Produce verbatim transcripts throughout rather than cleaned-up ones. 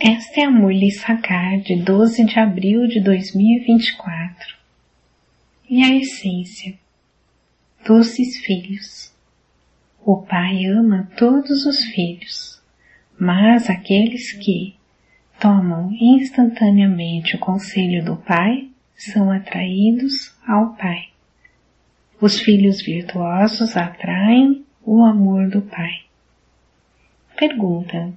Esta é a Murli Sagar de doze de abril de dois mil e vinte e quatro. E a essência. Doces filhos. O Pai ama todos os filhos, mas aqueles que tomam instantaneamente o conselho do Pai são atraídos ao Pai. Os filhos virtuosos atraem o amor do Pai. Pergunta: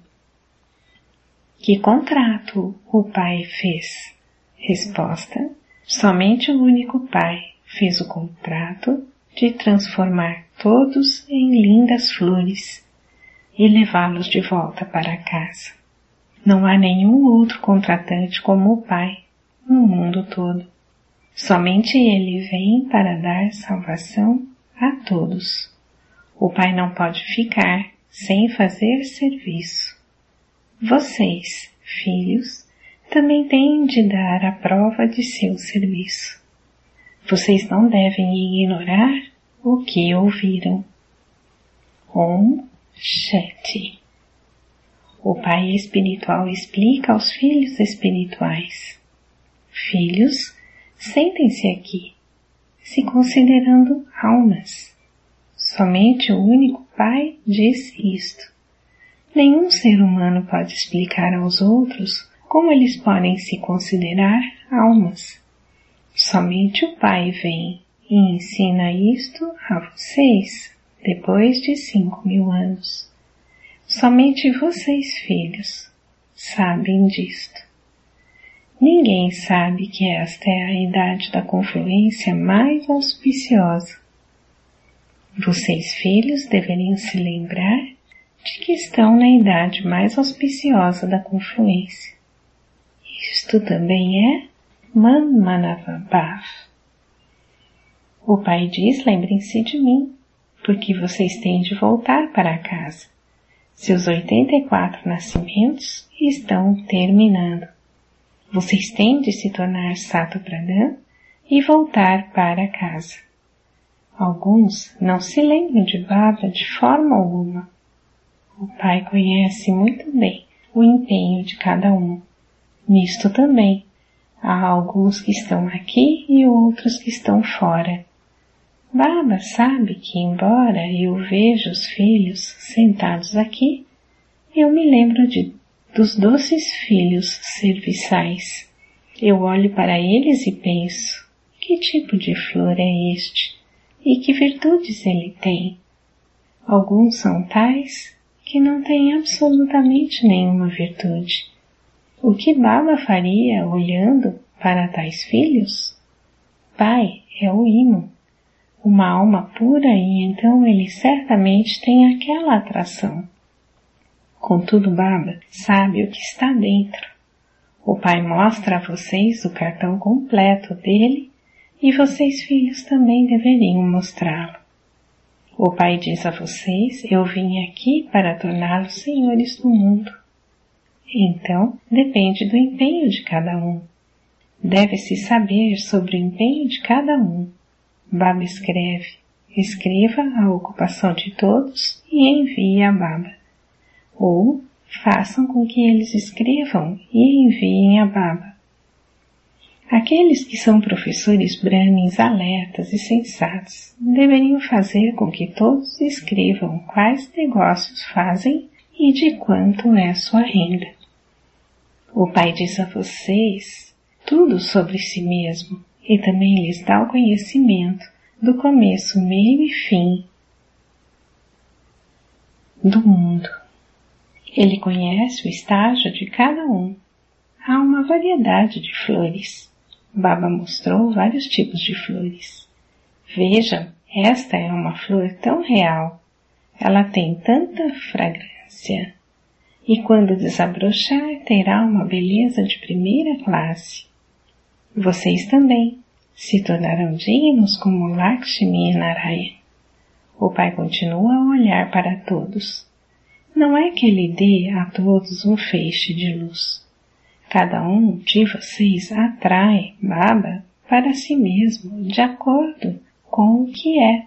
que contrato o Pai fez? Resposta: somente o único Pai fez o contrato de transformar todos em lindas flores e levá-los de volta para casa. Não há nenhum outro contratante como o Pai no mundo todo. Somente Ele vem para dar salvação a todos. O Pai não pode ficar sem fazer serviço. Vocês, filhos, também têm de dar a prova de seu serviço. Vocês não devem ignorar o que ouviram. Om Shanti. O Pai espiritual explica aos filhos espirituais: filhos, sentem-se aqui, se considerando almas. Somente o único Pai diz isto. Nenhum ser humano pode explicar aos outros como eles podem se considerar almas. Somente o Pai vem e ensina isto a vocês depois de cinco mil anos. Somente vocês, filhos, sabem disto. Ninguém sabe que esta é a idade da confluência mais auspiciosa. Vocês, filhos, deveriam se lembrar de que estão na idade mais auspiciosa da confluência. Isto também é Manmanavabav. O Pai diz: lembrem-se de mim, porque vocês têm de voltar para casa. Seus oitenta e quatro nascimentos estão terminando. Vocês têm de se tornar Sato Pradhan e voltar para casa. Alguns não se lembram de Baba de forma alguma. O Pai conhece muito bem o empenho de cada um. Nisto também, há alguns que estão aqui e outros que estão fora. Baba sabe que, embora eu veja os filhos sentados aqui, eu me lembro de, dos doces filhos serviçais. Eu olho para eles e penso: que tipo de flor é este? E que virtudes ele tem? Alguns são tais que não têm absolutamente nenhuma virtude. O que Baba faria olhando para tais filhos? Pai é o imã, uma alma pura, e então ele certamente tem aquela atração. Contudo, Baba sabe o que está dentro. O Pai mostra a vocês o cartão completo dele e vocês, filhos, também deveriam mostrá-lo. O Pai diz a vocês: eu vim aqui para torná-los senhores do mundo. Então, depende do empenho de cada um. Deve-se saber sobre o empenho de cada um. Baba escreve: escreva a ocupação de todos e envie a Baba. Ou façam com que eles escrevam e enviem a Baba. Aqueles que são professores brahmins alertas e sensatos deveriam fazer com que todos escrevam quais negócios fazem e de quanto é sua renda. O Pai diz a vocês tudo sobre si mesmo e também lhes dá o conhecimento do começo, meio e fim do mundo. Ele conhece o estágio de cada um. Há uma variedade de flores. Baba mostrou vários tipos de flores. Vejam, esta é uma flor tão real. Ela tem tanta fragrância. E quando desabrochar, terá uma beleza de primeira classe. Vocês também se tornarão dignos como Lakshmi e Narayana. O Pai continua a olhar para todos. Não é que Ele dê a todos um feixe de luz. Cada um de vocês atrai Baba para si mesmo, de acordo com o que é.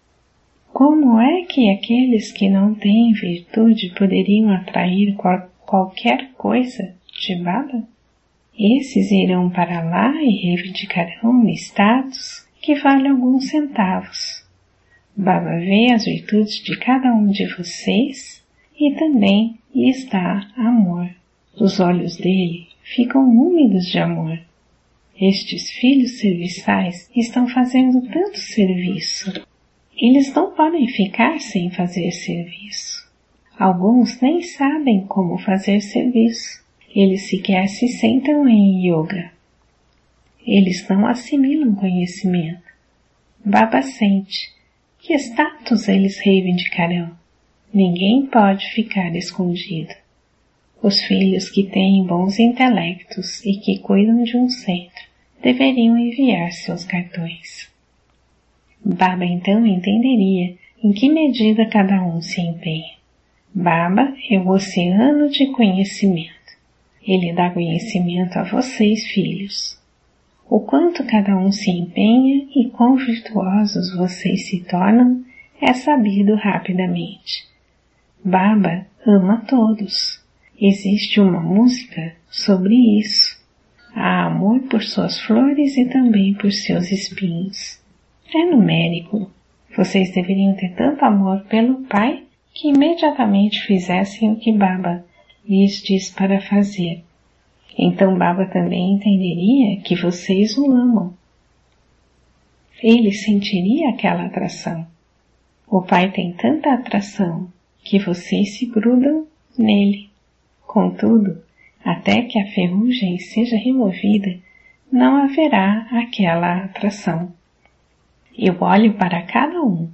Como é que aqueles que não têm virtude poderiam atrair qual, qualquer coisa de Baba? Esses irão para lá e reivindicarão status que vale alguns centavos. Baba vê as virtudes de cada um de vocês e também lhes dá amor. Os olhos dele ficam úmidos de amor. Estes filhos serviçais estão fazendo tanto serviço. Eles não podem ficar sem fazer serviço. Alguns nem sabem como fazer serviço. Eles sequer se sentam em yoga. Eles não assimilam conhecimento. Baba sente. Que status eles reivindicarão? Ninguém pode ficar escondido. Os filhos que têm bons intelectos e que cuidam de um centro deveriam enviar seus cartões. Baba então entenderia em que medida cada um se empenha. Baba é o oceano de conhecimento. Ele dá conhecimento a vocês, filhos. O quanto cada um se empenha e quão virtuosos vocês se tornam é sabido rapidamente. Baba ama todos. Existe uma música sobre isso. Há amor por suas flores e também por seus espinhos. É numérico. Vocês deveriam ter tanto amor pelo Pai que imediatamente fizessem o que Baba lhes diz para fazer. Então Baba também entenderia que vocês o amam. Ele sentiria aquela atração. O Pai tem tanta atração que vocês se grudam nele. Contudo, até que a ferrugem seja removida, não haverá aquela atração. Eu olho para cada um.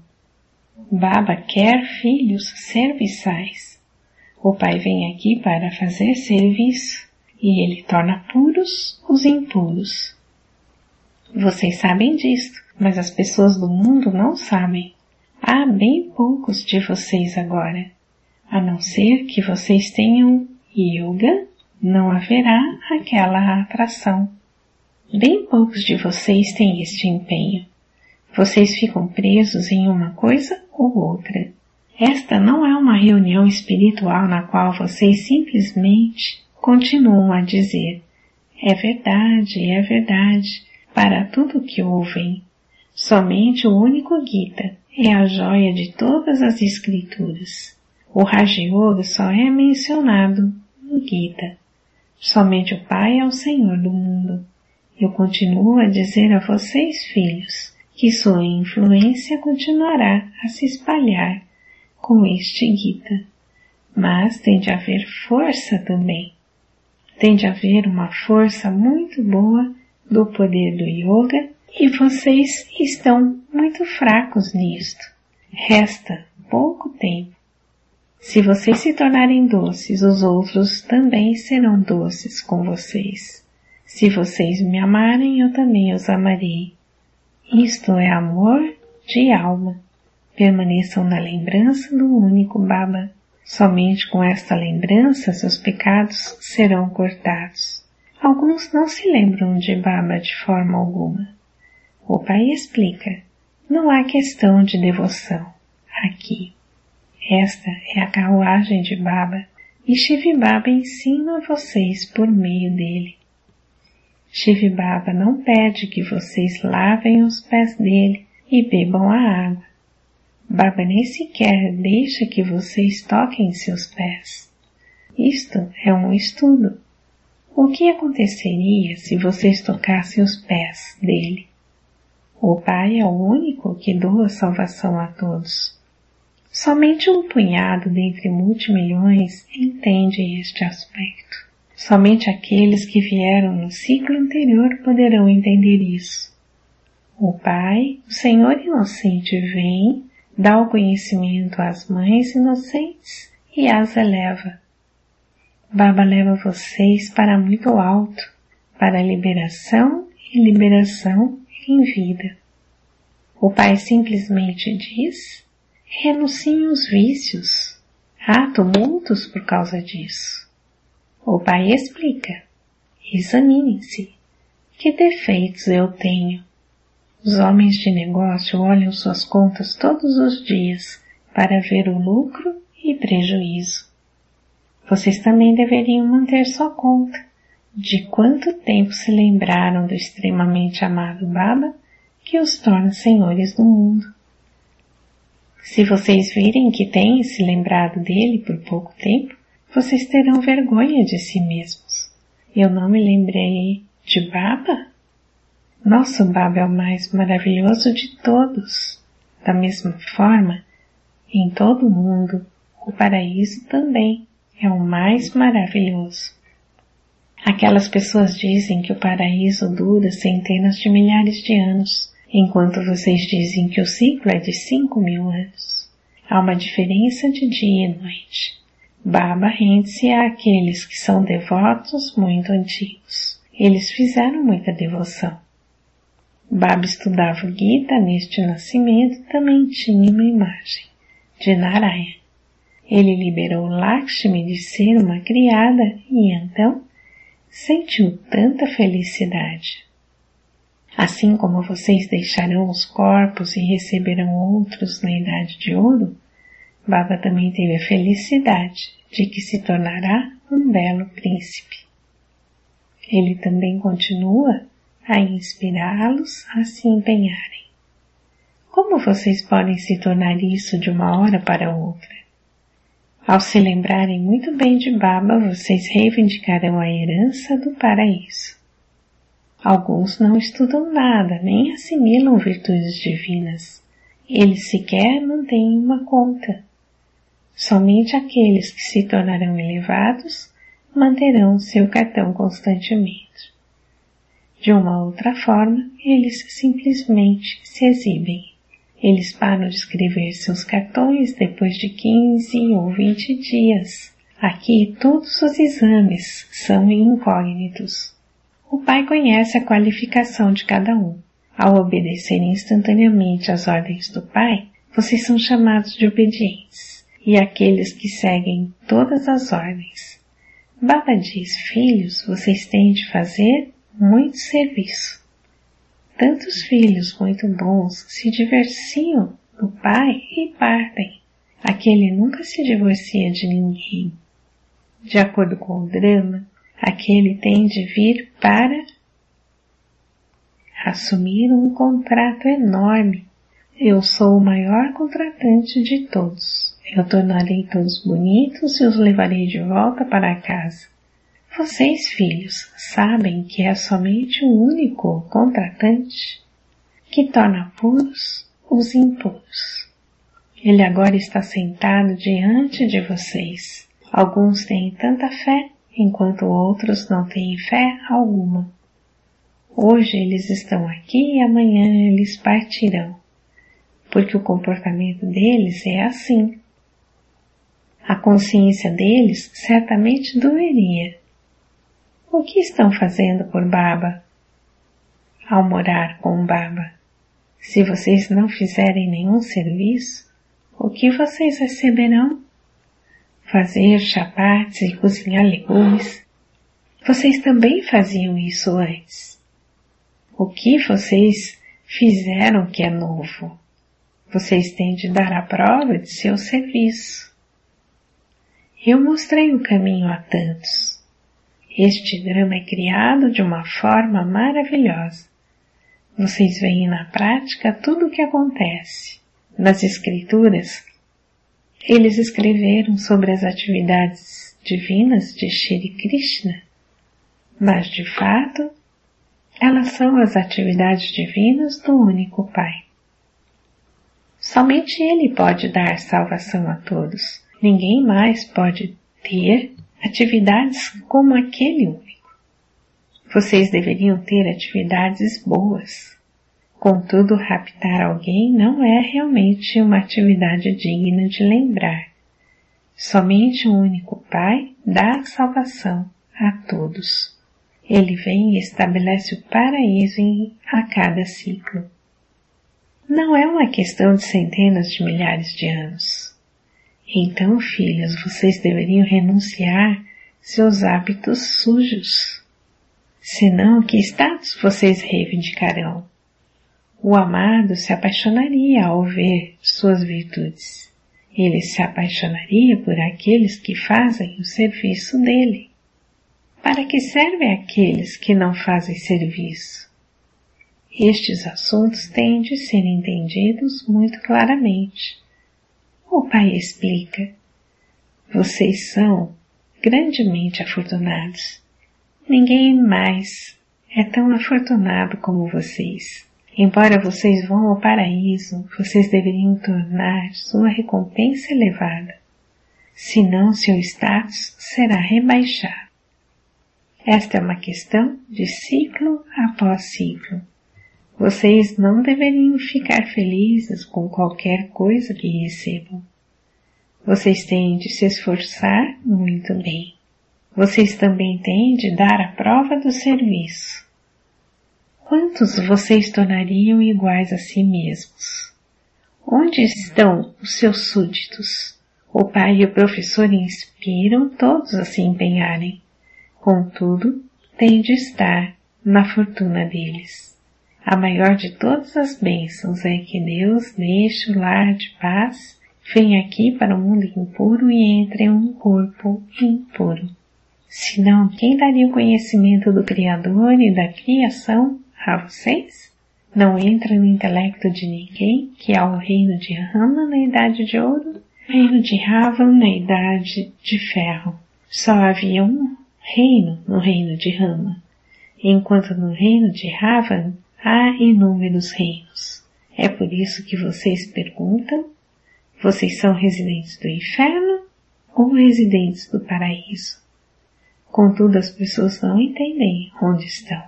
Baba quer filhos serviçais. O Pai vem aqui para fazer serviço e ele torna puros os impuros. Vocês sabem disto, mas as pessoas do mundo não sabem. Há bem poucos de vocês agora. A não ser que vocês tenham yoga, não haverá aquela atração. Bem poucos de vocês têm este empenho. Vocês ficam presos em uma coisa ou outra. Esta não é uma reunião espiritual na qual vocês simplesmente continuam a dizer é verdade, é verdade, para tudo que ouvem. Somente o único Gita é a joia de todas as escrituras. O Raja Yoga só é mencionado no Gita. Somente o Pai é o Senhor do mundo. Eu continuo a dizer a vocês, filhos, que sua influência continuará a se espalhar com este Gita. Mas tem de haver força também. Tem de haver uma força muito boa do poder do Yoga e vocês estão muito fracos nisto. Resta pouco tempo. Se vocês se tornarem doces, os outros também serão doces com vocês. Se vocês me amarem, eu também os amarei. Isto é amor de alma. Permaneçam na lembrança do único Baba. Somente com esta lembrança seus pecados serão cortados. Alguns não se lembram de Baba de forma alguma. O Pai explica, não há questão de devoção aqui. Esta é a carruagem de Baba e Shiv Baba ensina a vocês por meio dele. Shiv Baba não pede que vocês lavem os pés dele e bebam a água. Baba nem sequer deixa que vocês toquem seus pés. Isto é um estudo. O que aconteceria se vocês tocassem os pés dele? O Pai é o único que doa salvação a todos. Somente um punhado dentre multimilhões entende este aspecto. Somente aqueles que vieram no ciclo anterior poderão entender isso. O Pai, o Senhor inocente, vem, dá o conhecimento às mães inocentes e as eleva. Baba leva vocês para muito alto, para a liberação e liberação em vida. O Pai simplesmente diz, renunciem os vícios. Há tumultos por causa disso. O Pai explica, examinem-se. Que defeitos eu tenho? Os homens de negócio olham suas contas todos os dias para ver o lucro e prejuízo. vocês também deveriam manter sua conta de quanto tempo se lembraram do extremamente amado Baba que os torna senhores do mundo. Se vocês virem que têm se lembrado dele por pouco tempo, vocês terão vergonha de si mesmos. Eu não me lembrei de Baba? Nosso Baba é o mais maravilhoso de todos. Da mesma forma, em todo o mundo, o paraíso também é o mais maravilhoso. Aquelas pessoas dizem que o paraíso dura centenas de milhares de anos, enquanto vocês dizem que o ciclo é de cinco mil anos. Há uma diferença de dia e noite. Baba rende-se àqueles que são devotos muito antigos. Eles fizeram muita devoção. Baba estudava o Gita neste nascimento e também tinha uma imagem de Narayana. Ele liberou Lakshmi de ser uma criada e então sentiu tanta felicidade. Assim como vocês deixarão os corpos e receberão outros na Idade de Ouro, Baba também teve a felicidade de que se tornará um belo príncipe. Ele também continua a inspirá-los a se empenharem. Como vocês podem se tornar isso de uma hora para outra? Ao se lembrarem muito bem de Baba, vocês reivindicarão a herança do paraíso. Alguns não estudam nada, nem assimilam virtudes divinas. Eles sequer mantêm uma conta. Somente aqueles que se tornarão elevados manterão seu cartão constantemente. De uma outra forma, eles simplesmente se exibem. Eles param de escrever seus cartões depois de quinze ou vinte dias. Aqui todos os exames são incógnitos. O Pai conhece a qualificação de cada um. Ao obedecerem instantaneamente às ordens do Pai, vocês são chamados de obedientes, e aqueles que seguem todas as ordens. Baba diz, filhos, vocês têm de fazer muito serviço. Tantos filhos muito bons se divorciam do pai e partem. Aquele nunca se divorcia de ninguém. De acordo com o drama, aquele tem de vir para assumir um contrato enorme. Eu sou o maior contratante de todos. Eu tornarei todos bonitos e os levarei de volta para casa. Vocês, filhos, sabem que é somente o único contratante que torna puros os impuros. Ele agora está sentado diante de vocês. Alguns têm tanta fé, enquanto outros não têm fé alguma. Hoje eles estão aqui e amanhã eles partirão, porque o comportamento deles é assim. A consciência deles certamente doeria. O que estão fazendo por Baba? Ao morar com Baba, se vocês não fizerem nenhum serviço, o que vocês receberão? Fazer chapates e cozinhar legumes. Vocês também faziam isso antes. O que vocês fizeram que é novo? Vocês têm de dar a prova de seu serviço. Eu mostrei o caminho a tantos. Este drama é criado de uma forma maravilhosa. Vocês veem na prática tudo o que acontece. Nas escrituras, eles escreveram sobre as atividades divinas de Shri Krishna, mas de fato, elas são as atividades divinas do único Pai. Somente Ele pode dar salvação a todos. Ninguém mais pode ter atividades como aquele único. Vocês deveriam ter atividades boas. Contudo, raptar alguém não é realmente uma atividade digna de lembrar. Somente o único Pai dá a salvação a todos. Ele vem e estabelece o paraíso em, a cada ciclo. Não é uma questão de centenas de milhares de anos. Então, filhos, vocês deveriam renunciar seus hábitos sujos. Senão, que status vocês reivindicarão? O amado se apaixonaria ao ver suas virtudes. Ele se apaixonaria por aqueles que fazem o serviço dele. Para que servem aqueles que não fazem serviço? Estes assuntos têm de ser entendidos muito claramente. O Pai explica: vocês são grandemente afortunados. Ninguém mais é tão afortunado como vocês. Embora vocês vão ao paraíso, vocês deveriam tornar sua recompensa elevada. Senão seu status será rebaixado. Esta é uma questão de ciclo após ciclo. Vocês não deveriam ficar felizes com qualquer coisa que recebam. Vocês têm de se esforçar muito bem. Vocês também têm de dar a prova do serviço. Quantos vocês tornariam iguais a si mesmos? Onde estão os seus súditos? O pai e o professor inspiram todos a se empenharem. Contudo, tem de estar na fortuna deles. A maior de todas as bênçãos é que Deus deixe o lar de paz, venha aqui para o mundo impuro e entre em um corpo impuro. Senão, quem daria o conhecimento do Criador e da criação a vocês? Não entra no intelecto de ninguém que há o reino de Rama na idade de ouro, reino de Ravan na idade de ferro. Só havia um reino no reino de Rama, enquanto no reino de Ravan há inúmeros reinos. É por isso que vocês perguntam: vocês são residentes do inferno ou residentes do paraíso? Contudo, as pessoas não entendem onde estão.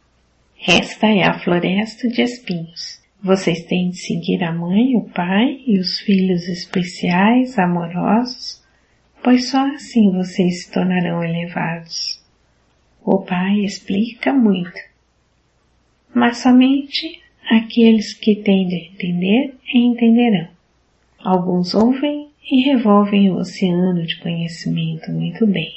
Esta é a floresta de espinhos. Vocês têm de seguir a mãe, o pai e os filhos especiais, amorosos, pois só assim vocês se tornarão elevados. O pai explica muito, mas somente aqueles que têm de entender entenderão. Alguns ouvem e revolvem o oceano de conhecimento muito bem.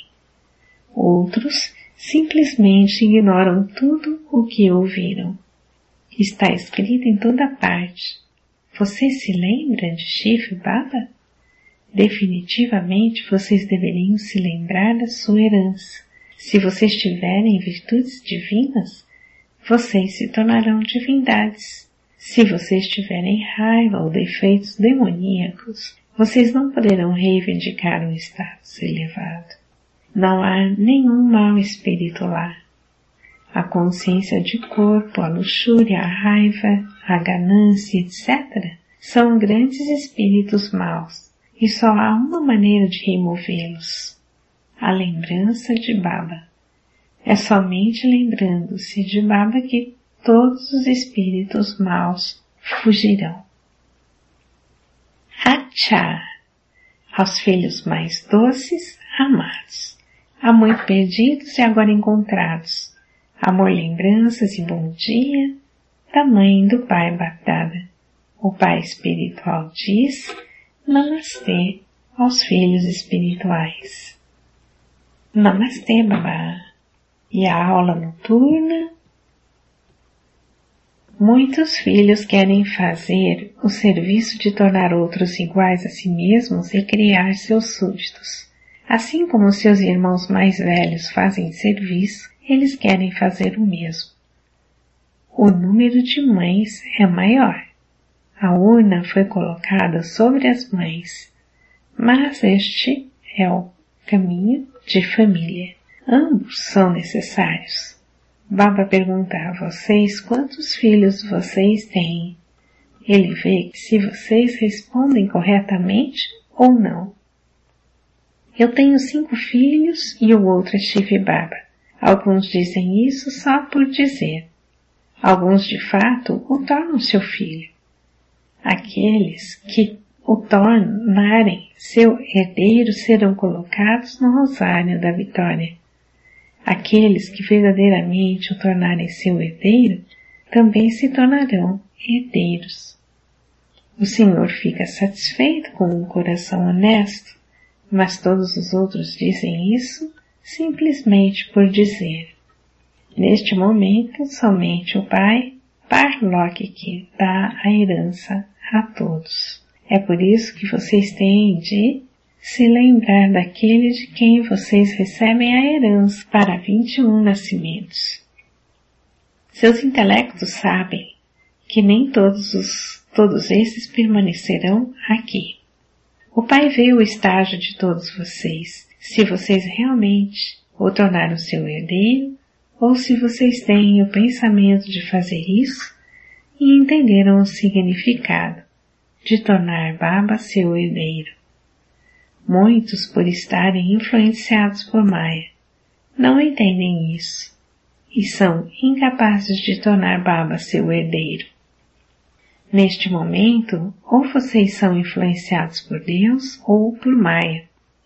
Outros simplesmente ignoram tudo o que ouviram. Está escrito em toda parte. Você se lembra de Shiv Baba? Definitivamente vocês deveriam se lembrar da sua herança. Se vocês tiverem virtudes divinas, vocês se tornarão divindades. Se vocês tiverem raiva ou defeitos demoníacos, vocês não poderão reivindicar um status elevado. Não há nenhum mau espírito lá. A consciência de corpo, a luxúria, a raiva, a ganância, etcétera são grandes espíritos maus, e só há uma maneira de removê-los: a lembrança de Baba. É somente lembrando-se de Baba que todos os espíritos maus fugirão. Achá! Aos filhos mais doces, amados. Há muito perdidos e agora encontrados. Amor, lembranças e bom dia da mãe e do pai Bapdada. O pai espiritual diz Namastê aos filhos espirituais. Namastê, babá. E a aula noturna? Muitos filhos querem fazer o serviço de tornar outros iguais a si mesmos e criar seus súditos. Assim como seus irmãos mais velhos fazem serviço, eles querem fazer o mesmo. O número de mães é maior. A urna foi colocada sobre as mães, mas este é o caminho de família. Ambos são necessários. Baba pergunta a vocês quantos filhos vocês têm. Ele vê se vocês respondem corretamente ou não. Eu tenho cinco filhos e o outro é Shiv Baba. Alguns dizem isso só por dizer. Alguns de fato o tornam seu filho. Aqueles que o tornarem seu herdeiro serão colocados no rosário da vitória. Aqueles que verdadeiramente o tornarem seu herdeiro também se tornarão herdeiros. O Senhor fica satisfeito com um coração honesto, mas todos os outros dizem isso simplesmente por dizer. Neste momento, somente o Pai, Parlok, que dá a herança a todos. É por isso que vocês têm de se lembrar daquele de quem vocês recebem a herança para vinte e um nascimentos. Seus intelectos sabem que nem todos os, todos esses permanecerão aqui. O Pai vê o estágio de todos vocês, se vocês realmente o tornaram seu herdeiro, ou se vocês têm o pensamento de fazer isso e entenderam o significado de tornar Baba seu herdeiro. Muitos, por estarem influenciados por Maya, não entendem isso e são incapazes de tornar Baba seu herdeiro. Neste momento, ou vocês são influenciados por Deus ou por Maya.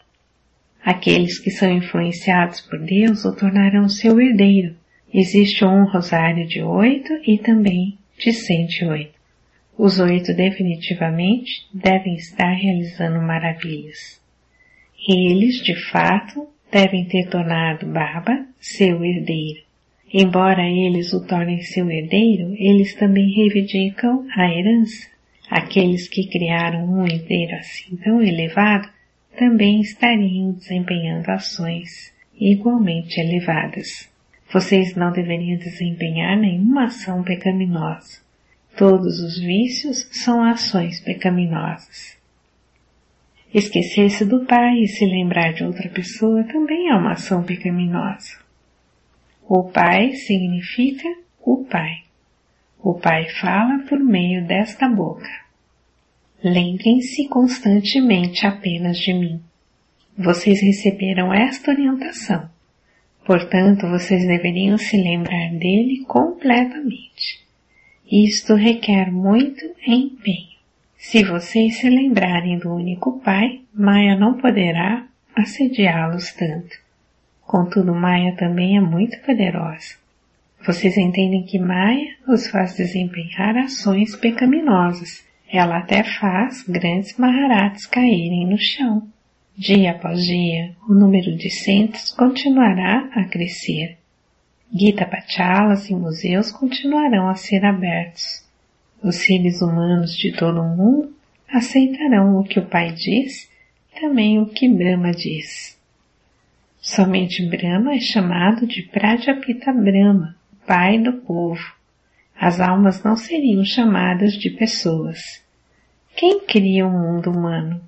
Aqueles que são influenciados por Deus o tornarão seu herdeiro. Existe um rosário de oito e também de cento e oito. Os oito definitivamente devem estar realizando maravilhas. Eles, de fato, devem ter tornado Baba seu herdeiro. Embora eles o tornem seu herdeiro, eles também reivindicam a herança. Aqueles que criaram um herdeiro assim tão elevado também estariam desempenhando ações igualmente elevadas. Vocês não deveriam desempenhar nenhuma ação pecaminosa. Todos os vícios são ações pecaminosas. Esquecer-se do Pai e se lembrar de outra pessoa também é uma ação pecaminosa. O Pai significa o Pai. O Pai fala por meio desta boca. Lembrem-se constantemente apenas de mim. Vocês receberam esta orientação. Portanto, vocês deveriam se lembrar dele completamente. Isto requer muito empenho. Se vocês se lembrarem do único Pai, Maya não poderá assediá-los tanto. Contudo, Maya também é muito poderosa. Vocês entendem que Maya os faz desempenhar ações pecaminosas. Ela até faz grandes Maharajas caírem no chão. Dia após dia, o número de centros continuará a crescer. Gita Pachalas e museus continuarão a ser abertos. Os seres humanos de todo o mundo aceitarão o que o Pai diz, também o que Brahma diz. Somente Brahma é chamado de Prajapita Brahma, Pai do povo. As almas não seriam chamadas de pessoas. Quem cria o mundo humano?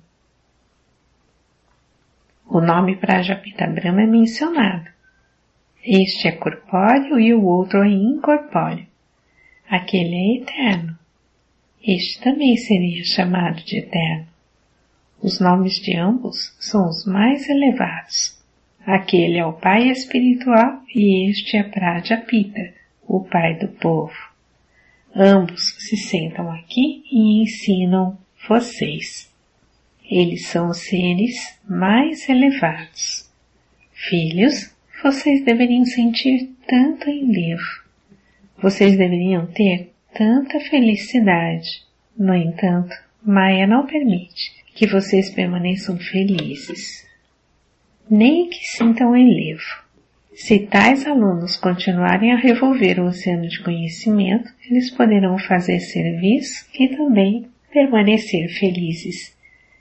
O nome Prajapita Brahma é mencionado. Este é corpóreo e o outro é incorpóreo. Aquele é eterno. Este também seria chamado de eterno. Os nomes de ambos são os mais elevados. Aquele é o Pai espiritual e este é Prajapita, o Pai do povo. Ambos se sentam aqui e ensinam vocês. Eles são os seres mais elevados. Filhos, vocês deveriam sentir tanto enlevo. Vocês deveriam ter tanta felicidade. No entanto, Maya não permite que vocês permaneçam felizes, nem que sintam enlevo. Se tais alunos continuarem a revolver o oceano de conhecimento, eles poderão fazer serviço e também permanecer felizes.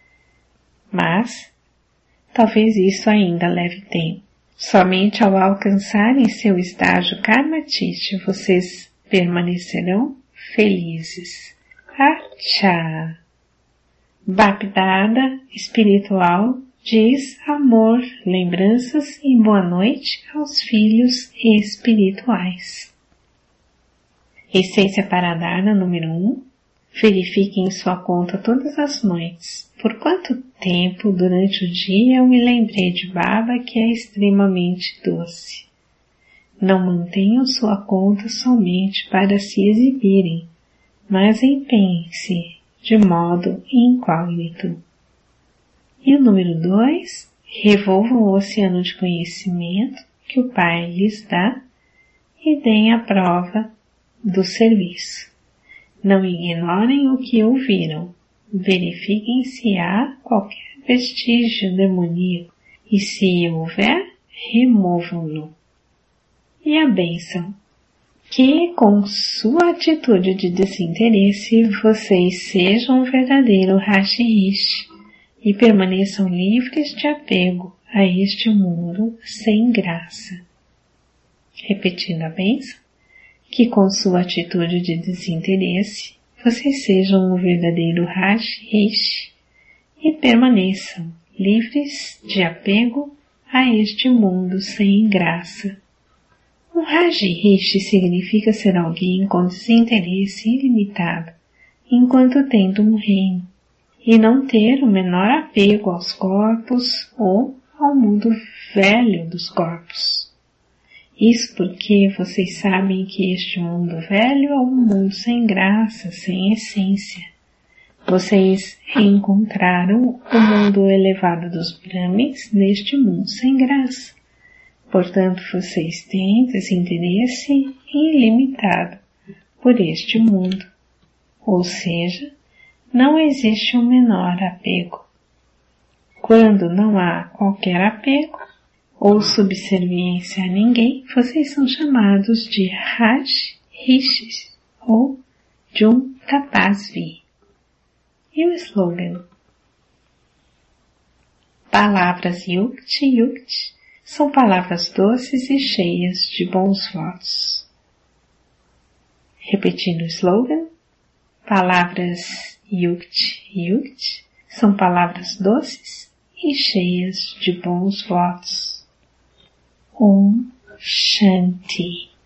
Mas, talvez isso ainda leve tempo. Somente ao alcançarem seu estágio Karmatite, vocês permanecerão felizes. Achá! Bapdada espiritual diz amor, lembranças e boa noite aos filhos espirituais. Essência Paradharna número um. Verifique em sua conta todas as noites. Por quanto tempo durante o dia eu me lembrei de Baba, que é extremamente doce. Não mantenham sua conta somente para se exibirem, mas empenhem-se de modo incógnito. E o número dois, revolvam o oceano de conhecimento que o Pai lhes dá e deem a prova do serviço. Não ignorem o que ouviram, verifiquem se há qualquer vestígio demoníaco e se houver, removam-no. E a bênção. Que com sua atitude de desinteresse vocês sejam um verdadeiro Rashi-Rishi e permaneçam livres de apego a este mundo sem graça. Repetindo a bênção, que com sua atitude de desinteresse vocês sejam um verdadeiro Rashi-Rishi e permaneçam livres de apego a este mundo sem graça. Um Rashi-Rishi significa ser alguém com desinteresse ilimitado, enquanto tendo um reino, e não ter o menor apego aos corpos ou ao mundo velho dos corpos. Isso porque vocês sabem que este mundo velho é um mundo sem graça, sem essência. Vocês reencontraram o mundo elevado dos Brahmins neste mundo sem graça. Portanto, vocês têm desinteresse ilimitado por este mundo. Ou seja, não existe o menor apego. Quando não há qualquer apego ou subserviência a ninguém, vocês são chamados de Rashi-Rishis ou Jum Tapasvi. E o slogan? Palavras Yukti Yukti são palavras doces e cheias de bons votos. Repetindo o slogan, palavras Yukti Yukti são palavras doces e cheias de bons votos. Om Shanti.